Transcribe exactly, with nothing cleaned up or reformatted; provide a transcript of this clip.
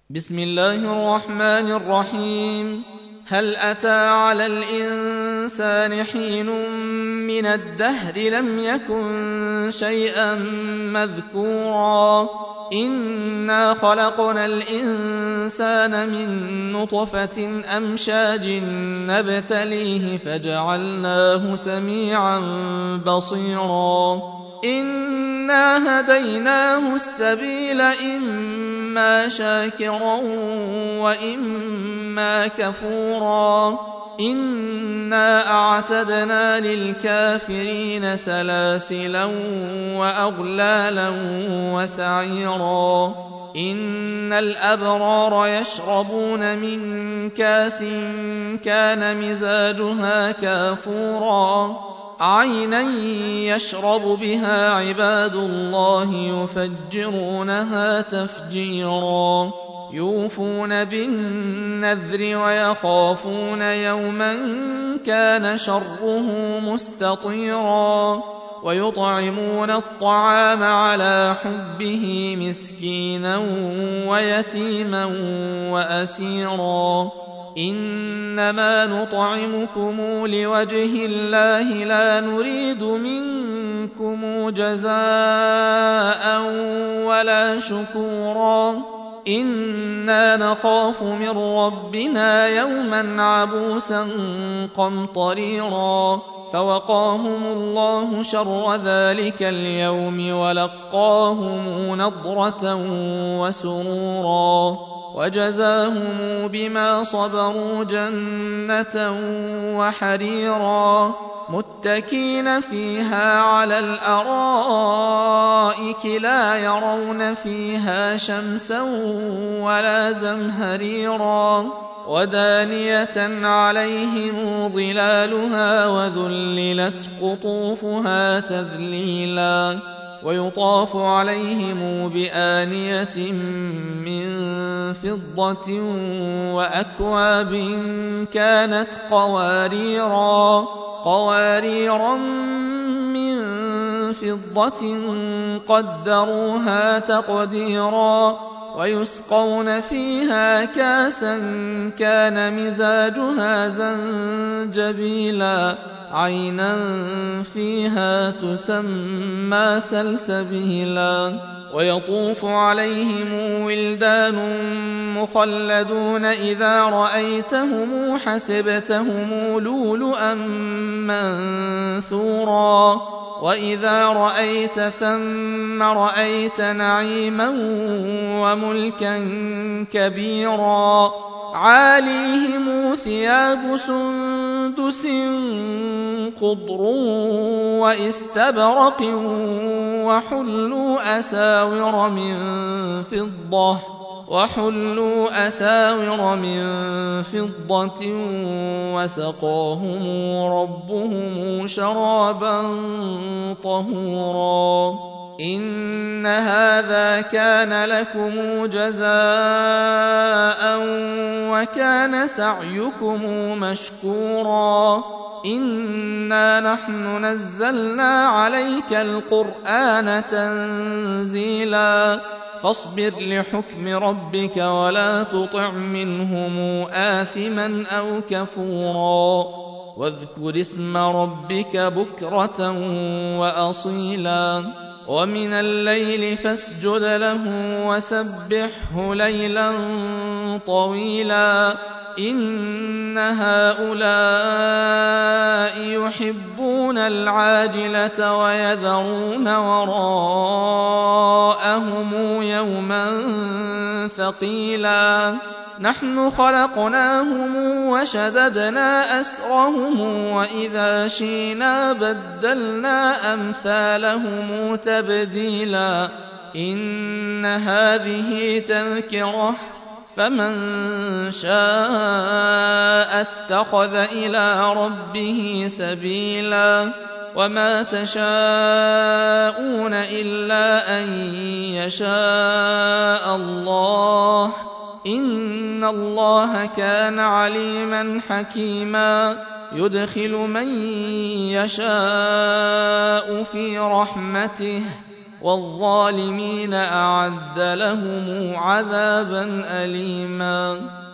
بسم الله الرحمن الرحيم. هل أتى على الإنسان حين من الدهر لم يكن شيئا مذكورا إنا خلقنا الإنسان من نطفة أمشاج نبتليه فجعلناه سميعا بصيرا إنا هديناه السبيل إما شاكرا وإما كفورا إنا أعتدنا للكافرين سلاسلا وأغلالا وسعيرا إن الأبرار يشربون من كاس كان مزاجها كافورا عينا يشرب بها عباد الله يفجرونها تفجيرا يوفون بالنذر ويخافون يوما كان شره مستطيرا ويطعمون الطعام على حبه مسكينا ويتيما وأسيرا إنما نطعمكم لوجه الله لا نريد منكم جزاء ولا شكورا إنا نخاف من ربنا يوما عبوسا قمطريرا فوقاهم الله شر ذلك اليوم ولقاهم نضرة وسرورا وجزاهم بما صبروا جنة وحريرا متكين فيها على الأرائك لا يرون فيها شمسا ولا زمهريرا ودانية عليهم ظلالها وذللت قطوفها تذليلا ويطاف عليهم بآنية من فضة وأكواب كانت قواريرا قواريرا من فضة قدروها تقديرا ويسقون فيها كاسا كان مزاجها زنجبيلا عينا فيها تسمى سلسبيلا ويطوف عليهم ولدان مخلدون إذا رأيتهم حسبتهم لؤلؤا منثورا وإذا رأيت ثم رأيت نعيما وملكا كبيرا عاليهم ثياب سندس خضر واستبرق وحلوا أساور من فضة وحلوا أساور من فضة وسقاهم ربهم شرابا طهورا إن هذا كان لكم جزاء وكان سعيكم مشكورا إنا نحن نزلنا عليك القرآن تنزيلا فاصبر لحكم ربك ولا تطع منهم آثما أو كفورا واذكر اسم ربك بكرة وأصيلا ومن الليل فاسجد له وسبحه ليلا طويلا إن هؤلاء يحبون العاجلة ويذرون وراءهم يوما ثقيلا نحن خلقناهم وشددنا أسرهم وإذا شينا بدلنا أمثالهم تبديلا إن هذه تذكرة فمن شاء اتخذ إلى ربه سبيلا وما تشاءون إلا أن يشاء الله إن الله كان عليما حكيما يدخل من يشاء في رحمته والظالمين أعد لهم عذابا أليما.